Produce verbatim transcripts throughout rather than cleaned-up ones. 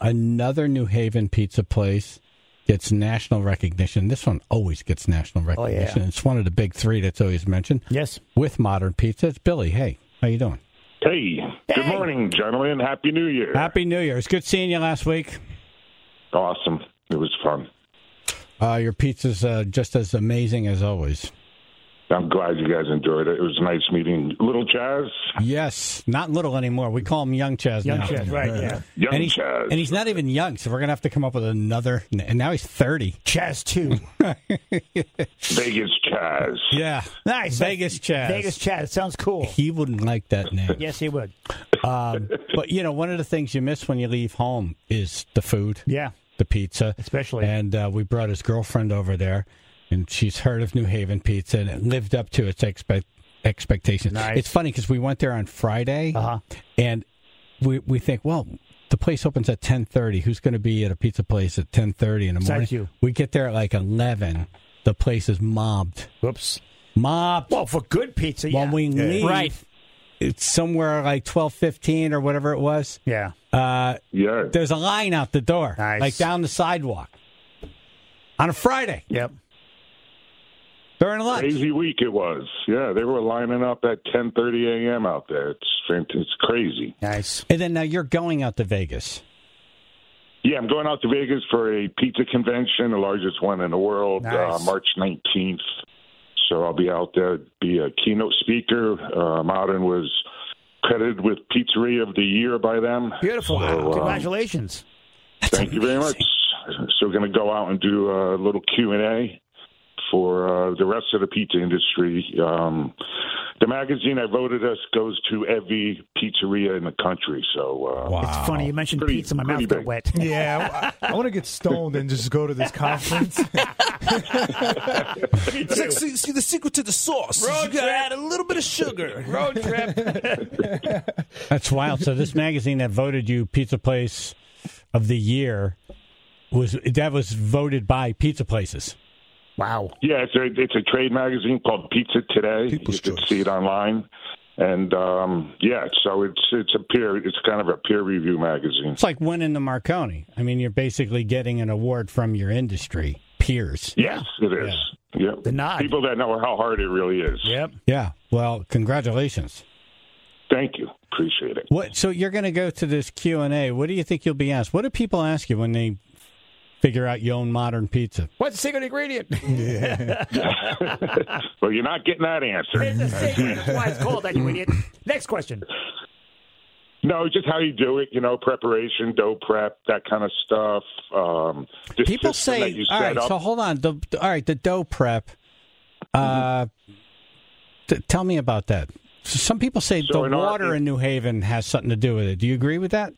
another New Haven pizza place gets national recognition. This one always gets national recognition. Oh, yeah. It's one of the big three that's always mentioned. Yes. With modern pizza. It's Billy. Hey, how you doing? Hey, good Hey. morning, gentlemen. Happy New Year. Happy New Year. It's good seeing you last week. Awesome. It was fun. Uh, your pizza's uh, just as amazing as always. I'm glad you guys enjoyed it. It was nice meeting Little Chaz. Yes, not little anymore. We call him Young Chaz Young now. Chaz, right, yeah. Young And he's, Chaz. and he's not even young, so we're going to have to come up with another. And now he's thirty. Chaz two. Vegas Chaz. Yeah. Nice. Vegas Chaz. Vegas Chaz. Sounds cool. He wouldn't like that name. Yes, he would. Um, but, you know, one of the things you miss when you leave home is the food, Yeah, the pizza. especially. And uh, we brought his girlfriend over there, and she's heard of New Haven Pizza, and it lived up to its expect expectations. Nice. It's funny because we went there on Friday, Uh-huh. and we we think, well, the place opens at ten thirty. Who's going to be at a pizza place at ten thirty in the morning? Besides you. We get there at like eleven. The place is mobbed. Whoops. Mobbed. Well, for good pizza, yeah. When we leave, Right. it's somewhere like twelve fifteen or whatever it was. Yeah. Uh, Yeah. there's a line out the door, Nice. like down the sidewalk, on a Friday Yep. during lunch. Crazy week it was. Yeah, they were lining up at ten thirty a.m. out there. It's fant- it's crazy. Nice. And then now you're going out to Vegas. Yeah, I'm going out to Vegas for a pizza convention, the largest one in the world, Nice. uh, March nineteenth. So I'll be out there, be a keynote speaker. Uh, Modern was credited with Pizzeria of the Year by them. Beautiful. So, uh, Congratulations. Thank you very much. So we're going to go out and do a little Q and A for uh, the rest of the pizza industry. Um, the magazine I voted us goes to every pizzeria in the country. So uh, Wow. It's funny. You mentioned Pretty- pizza. My pretty mouth got big. wet. Yeah, I, I want to get stoned and just go to this conference. It's like, see, see, the secret to the sauce. Road you got to trip. add a little bit of sugar. Road trip. That's wild. So this magazine that voted you Pizza Place of the Year was that was voted by pizza places. Wow. yeah, it's a it's a trade magazine called Pizza Today. People's you can Choice. see it online. And um, yeah, so it's it's a peer it's kind of a peer review magazine. It's like winning the Marconi. I mean, you're basically getting an award from your industry peers. Yes, it is. Yep. The nod. People that know how hard it really is. Yep. Yeah. Well, congratulations. Thank you. Appreciate it. What? So you're going to go to this Q and A. What do you think you'll be asked? What do people ask you when they figure out you own Modern Pizza? What's the secret ingredient? Well, you're not getting that answer. It's a secret. That's why it's called that, you idiot. Next question. No, just how you do it, you know, preparation, dough prep, that kind of stuff. Um, the People system that say, you all set right, up. so hold on. The, all right, the dough prep. Uh, t- tell me about that. So some people say So the in our- water in New Haven has something to do with it. Do you agree with that?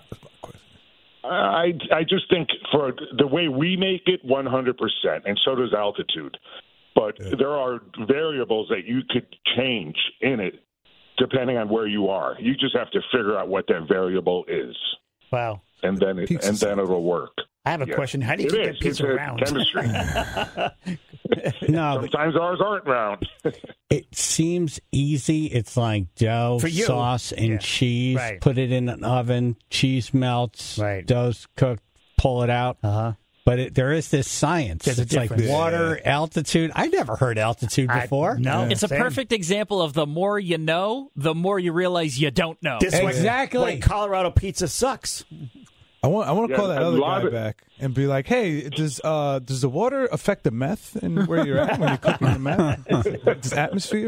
I I just think for the way we make it, one hundred percent, and so does altitude. But there are variables that you could change in it depending on where you are. You just have to figure out what that variable is, Wow. and then it, Pizza and then it'll work. I have a Yeah. question. How do you It keep is. that pizza It's a round? chemistry. No, but Sometimes ours aren't round. it seems easy. It's like dough, For you. sauce, and Yeah. cheese. Right. Put it in an oven. Cheese melts. Right. Dough's cooked. Pull it out. Uh-huh. But it, there is this science. There's a it's like difference. water, altitude. I never heard altitude I- before. no. It's a Same. perfect example of the more you know, the more you realize you don't know. This is why- Exactly. why Colorado pizza sucks. I want I want to Yeah, call that a other lot guy of- back and be like, hey, does uh does the water affect the meth and where you're at when you're cooking the meth? Does atmosphere?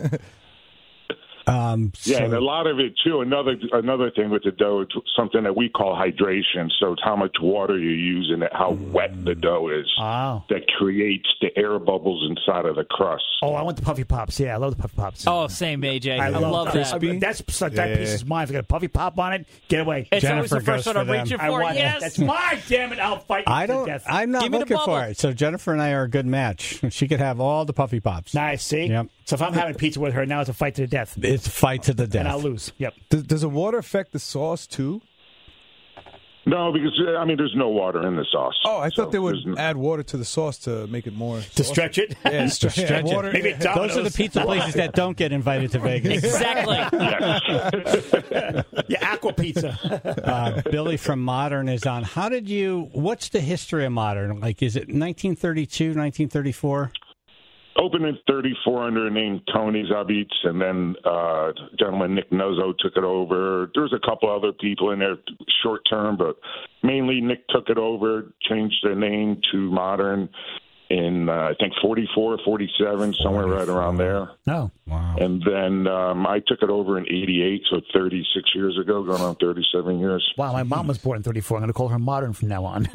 Um, Yeah, so- and a lot of it too. Another another thing with the dough, it's something that we call hydration. So it's how much water you use and how wet the dough is Wow. that creates the air bubbles inside of the crust. Oh, I want the Puffy Pops. Yeah, I love the Puffy Pops. Oh, same, A J. I, love that. crispy. That's so that Yeah. piece is mine. If I got a Puffy Pop on it, get away. It's always Jennifer the first goes one I'm for them. reaching I for. want Yes. it. That's mine. Damn it! I'll fight you I to don't. death. I'm not Give me the looking for bubble. it. So Jennifer and I are a good match. She could have all the puffy pops. Nice. See. Yep. So if I'm having pizza with her now, it's a fight to the death, It's a fight to the and I'll death. lose. Yep. does, does the water affect the sauce too? No, because I mean, there's no water in the sauce. Oh, I So thought they would there's n- add water to the sauce to make it more To stretch it. Yeah, stretch, yeah, Stretch it. water. Maybe yeah. it's Domino's. Those are the pizza places that don't get invited to Vegas. Exactly. Yeah, Aqua Pizza. Uh, Billy from Modern is on. How did you? What's the history of Modern? Like, is it nineteen thirty-two, nineteen thirty-four? Opened in thirty-four under the name Tony's Zabits, and then uh, gentleman Nick Nuzzo took it over. There was a couple other people in there short term, but mainly Nick took it over, changed the name to Modern in, uh, I think, forty-four, forty-seven, somewhere right around there. No. Wow. And then um, I took it over in eighty-eight, so thirty-six years ago, going on thirty-seven years. Wow, my mom was born in thirty-four. I'm going to call her Modern from now on.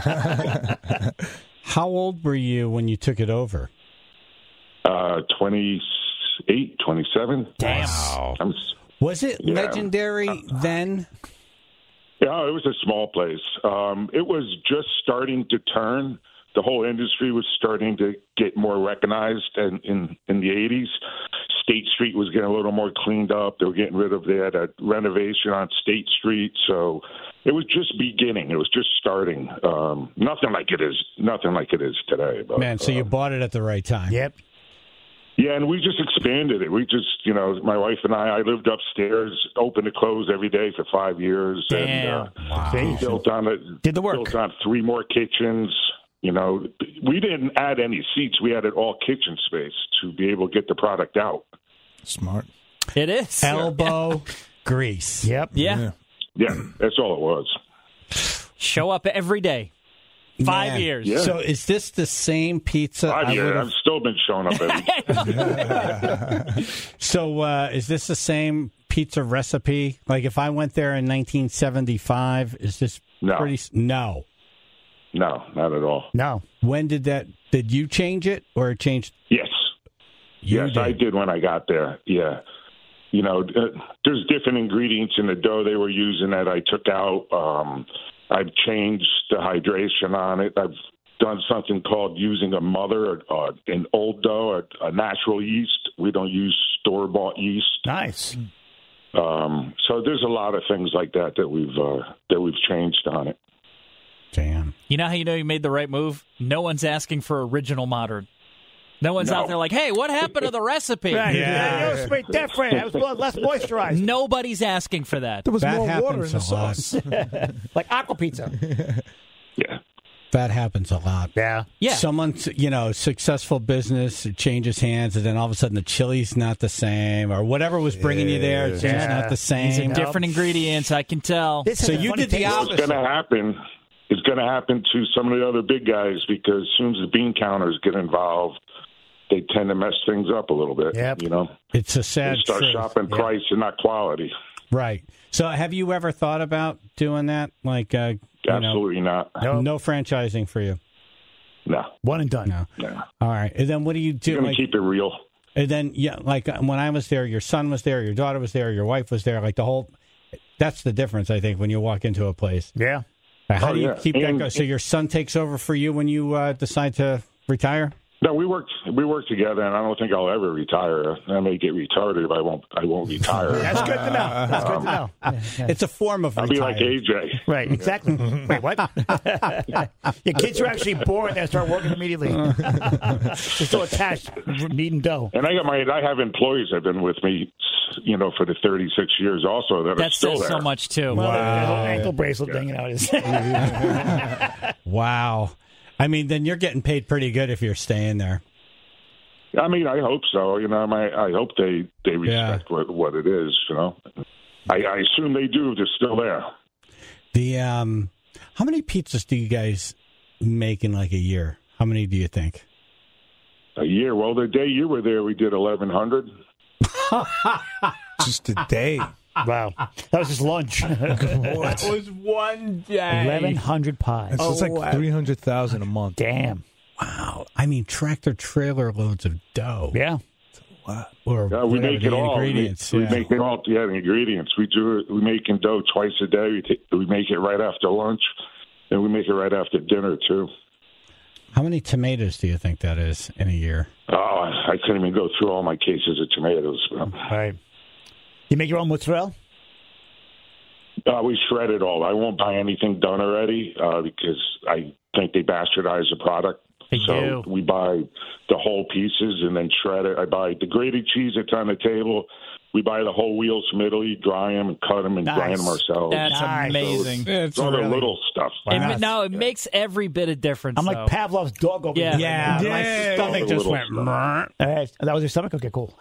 How old were you when you took it over? Uh, twenty-eight, twenty-seven. Damn. I'm, Was it Yeah. legendary then? Yeah, it was a small place. Um, it was just starting to turn. The whole industry was starting to get more recognized in, in, in the eighties. State Street was getting a little more cleaned up. They were getting rid of, they had a renovation on State Street. So it was just beginning. It was just starting. Um, nothing like it is, nothing like it is today. But, Man, so you um, bought it at the right time. Yep. Yeah, and we just expanded it. We just, you know, my wife and I, I lived upstairs, open to close every day for five years. Damn. And, uh, Wow. built on it. Did the work. Built on three more kitchens. You know, we didn't add any seats. We added all kitchen space to be able to get the product out. Smart. It is. Elbow grease. Yep. Yeah. Yeah, that's all it was. Show up every day. Five Man. years. Yeah. So is this the same pizza? Five I years. would've- I've still been showing up every So uh, is this the same pizza recipe? Like if I went there in nineteen seventy-five, is this No. pretty? s- No. No, not at all. No. When did that? Did you change it or it changed? Yes. You yes, I did when I got there. Yeah. You know, uh, there's different ingredients in the dough they were using that I took out. Um, I've changed the hydration on it. I've done something called using a mother, uh, an old dough, a, a natural yeast. We don't use store-bought yeast. Nice. Um, so there's a lot of things like that that we've uh, that we've changed on it. Damn. You know how you know you made the right move? No one's asking for original Modern. No one's No. out there like, hey, what happened to the recipe? Right. Yeah. It was way different. It was less moisturized. Nobody's asking for that. There was That more water in happens the a lot. sauce. Like Aqua Pizza. Yeah. That happens a lot. Yeah. Yeah. Someone's, you know, successful business, it changes hands, and then all of a sudden the chili's not the same, or whatever was bringing you there, it's just Yeah. not the These same. are different ingredients, I can tell. This So has a you funny did the taste. opposite. It's going to happen. It's going to happen to some of the other big guys because as soon as the bean counters get involved, they tend to mess things up a little bit. Yep. You know, It's a they sad start truth. shopping Yeah. price and not quality. Right. So have you ever thought about doing that? Like, uh, you Absolutely not. know, no franchising for you? No. One and done. No. No. All right. And then what do you do? You're going Like, to keep it real. and then, yeah, like uh, when I was there, your son was there, your daughter was there, your wife was there, like the whole, that's the difference, I think, when you walk into a place. Yeah. Uh, How Oh, do you yeah. keep that And- going? So your son takes over for you when you uh, decide to retire? No, we work. We work together, and I don't think I'll ever retire. I may get retarded, but I won't. I won't retire. That's good to know. That's good to know. Yeah. It's a form of I'll be like retirement. A J. Right, exactly. Wait, what? Your kids are actually born and start working immediately. They're still attached, kneading dough. And I got my. I have employees that have been with me, you know, for the thirty-six years also that are That still says there. so much, too. Well, the whole ankle bracelet thing, you know, is. Wow. I mean, then you're getting paid pretty good if you're staying there. I mean, I hope so. You know, my, I hope they they respect what what it is. You know, I, I assume they do if they're still there. The um, how many pizzas do you guys make in like a year? How many do you think? A year. Well, the day you were there, we did eleven hundred. Just a day. Wow. That was just lunch. That was one day. eleven hundred pies. It's just Oh, like wow. three hundred thousand a month. Damn. Wow. I mean, tractor trailer loads of dough. Yeah. Wow. Or Yeah, we whatever make the it all. We, ingredients. we yeah. make it all. Yeah, the ingredients. We do it. We make in dough twice a day. We, take, we make it right after lunch, and we make it right after dinner too. How many tomatoes do you think that is in a year? Oh, I couldn't even go through all my cases of tomatoes. Right. You make your own mozzarella? Uh, we shred it all. I won't buy anything done already uh, because I think they bastardize the product. They so do. we buy the whole pieces and then shred it. I buy the grated cheese that's on the table. We buy the whole wheels from Italy, dry them, and cut them, and Nice. grind them ourselves. That's Nice. amazing. Yeah, It's all the really- little stuff. It, Wow. ma- no, it makes every bit of difference. I'm like though. Pavlov's dog over Yeah. here. Yeah, right now. my Yeah. stomach just Little went. stuff. "Mrrr." All right. That was your stomach? Okay, cool.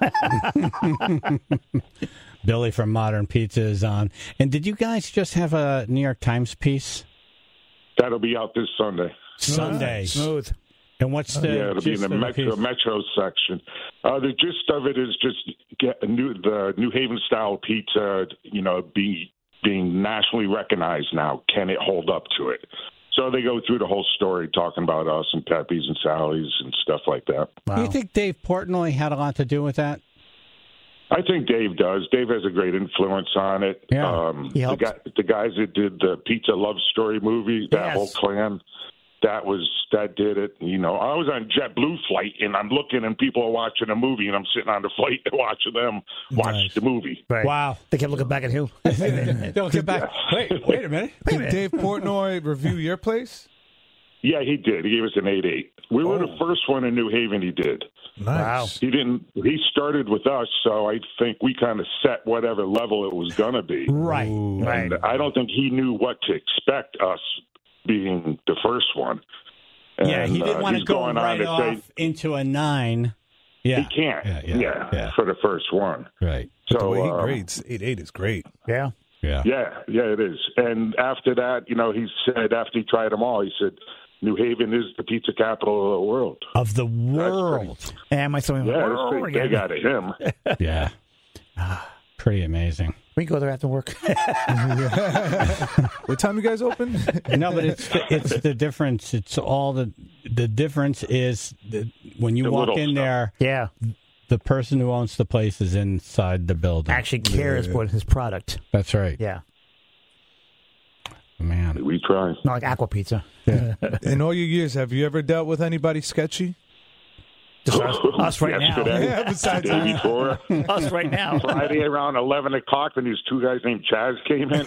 Billy from Modern Pizza is on. And did you guys just have a New York Times piece That'll be out this Sunday. Sunday? Smooth. And what's the Yeah, it'll be in gist the of the metro, piece? metro section. Uh, the gist of it is just get a new, the New Haven style pizza, you know, be, being nationally recognized now. Can it hold up to it? So they go through the whole story talking about us and Pepe's and Sally's and stuff like that. Do you think Dave Portnoy had a lot to do with that? I think Dave does. Dave has a great influence on it. Yeah. Um, He the, helped. guy, the guys that did the Pizza Love Story movie, that Yes. whole clan, that was that did it. You know, I was on JetBlue flight and I'm looking and people are watching a movie and I'm sitting on the flight and watching them watch Nice. the movie. Right. Wow. They kept looking back at you. They'll get back. Wait, wait a minute. Did Dave Portnoy review your place? Yeah, he did. He gave us an eight eight. We were Oh. the first one in New Haven he did. Nice. He didn't. He started with us, so I think we kind of set whatever level it was going to be. Right. Ooh. Right. And I don't think he knew what to expect, us being the first one. And, Yeah, he didn't uh, want to he's go going on right to off say into a nine. Yeah. he can't. Yeah, Yeah, yeah, yeah. for the first one. Right. But the So way he um, grades, eight eight is great. Yeah. Yeah. yeah, yeah, it is. And after that, you know, he said after he tried them all, he said, "New Haven is the pizza capital of the world." Of the world. And my son Yeah, went, that's "Oh, pretty big again." out of him. Yeah. Pretty amazing. We can go there after work. What time you guys open? No, but it's the, it's the difference. It's all the the difference is that when you The walk little in stuff. there, Yeah. the person who owns the place is inside the building. Actually cares Yeah. about his product. That's right. Yeah. Man. We try. Not like Aqua Pizza. In all your years, have you ever dealt with anybody sketchy? Just us, us right Yesterday, Yeah, besides the day before, now. Us right now. Friday around eleven o'clock, when these two guys named Chaz came in.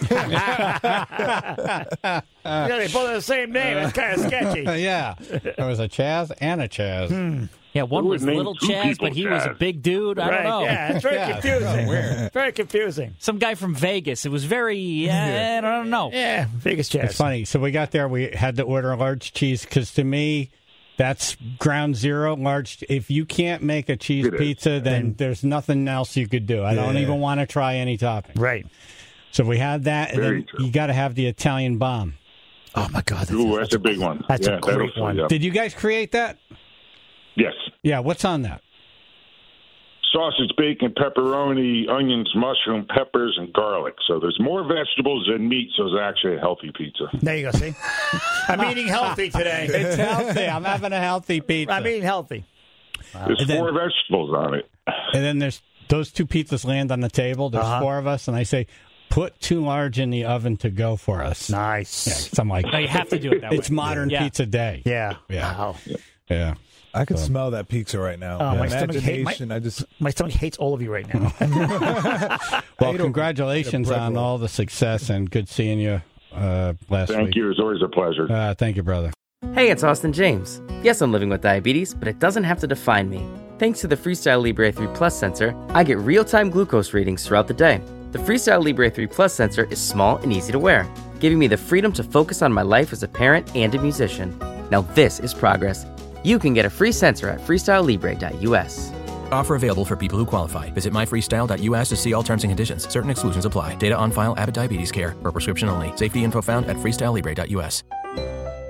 Yeah, they both have the same name. It's kind of sketchy. Yeah. There was a Chaz and a Chaz. Yeah, one Who was would name little two Chaz, people but he was a Chaz? big dude. I Right, don't know. yeah, it's very Yeah. confusing. Weird. Very confusing. Some guy from Vegas. It was very, uh, I don't know. Yeah, Vegas Chaz. It's funny. So we got there. We had to order a large cheese because to me, that's ground zero. Large. If you can't make a cheese It is. pizza, then there's nothing else you could do. I don't Yeah. even want to try any topping. Right. So we had that, and Very then true. you got to have the Italian bomb. Oh, my God. That's, Ooh, that's a big one. That's a yeah, that'll great fill one. you up. Did you guys create that? Yes. Yeah. What's on that? Sausage, bacon, pepperoni, onions, mushroom, peppers, and garlic. So there's more vegetables than meat, so it's actually a healthy pizza. There you go, see? I'm eating healthy today. It's healthy. I'm having a healthy pizza. I'm eating healthy. There's And then- four vegetables on it. And then there's those two pizzas land on the table. There's Uh-huh. four of us, and I say, put too large in the oven to go for us. Nice. Yeah, 'cause I'm like, No, you have to do it that way. it's modern Yeah. pizza day. Yeah. Yeah. Wow. Yeah. I can smell that pizza right now. Oh, The my stomach hate- my- imagination. I just My stomach hates all of you right now. Well, ate a- congratulations ate a bread on roll. all the success and good seeing you uh, last Thank week. you. It's always a pleasure. Uh, thank you, brother. Hey, it's Austin James. Yes, I'm living with diabetes, but it doesn't have to define me. Thanks to the Freestyle Libre three Plus sensor, I get real-time glucose readings throughout the day. The Freestyle Libre three Plus sensor is small and easy to wear, giving me the freedom to focus on my life as a parent and a musician. Now this is progress. You can get a free sensor at freestyle libre dot u s. Offer available for people who qualify. Visit my freestyle dot u s to see all terms and conditions. Certain exclusions apply. Data on file. Abbott Diabetes Care. Per prescription only. Safety info found at freestyle libre dot u s.